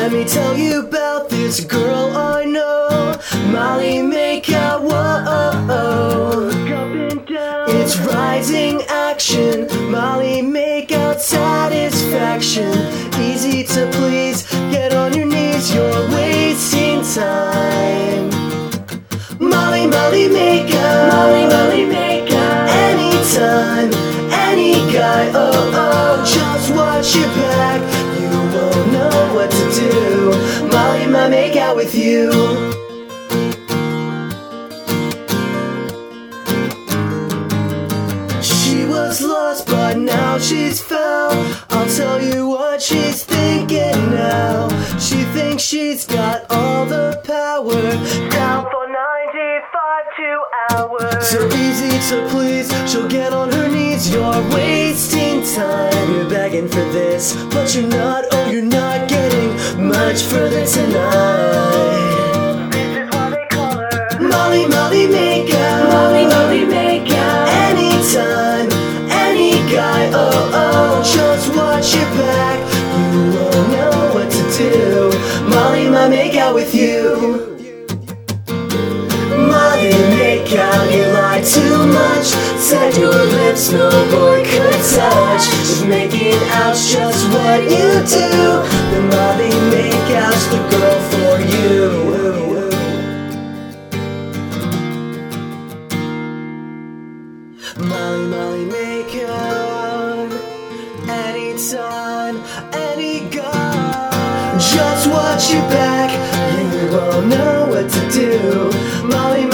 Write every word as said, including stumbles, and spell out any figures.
Let me tell you about this girl I know, Molly Makeout. Whoa, it's rising action, Molly Makeout satisfaction. Easy to please, get on your knees, you're wasting time. Molly, Molly Makeout, Molly, Molly Makeout. Anytime, any guy, oh oh, just watch your back, you won't know what to do. Molly, my Makeout with you. She was lost, but now she's found. I'll tell you what she's thinking now. She thinks she's got all the power, down for ninety-five two hours. So easy to please, she'll get on her knees. You're wasting time, you're begging for this, but you're not, oh you're not getting much further tonight. This is why they call her Molly, Molly Makeout, Molly, Molly Makeout. Anytime, any guy, oh oh, just watch your back, you won't know what to do. Molly, my Makeout with you. Molly Makeout, you lie too much, said your lips no boy could touch. If making out's just what you do, then Molly Makeout's the girl for you. Molly, Molly Makeout. Anytime, any guy. Just watch your back, you won't know what to do. Molly,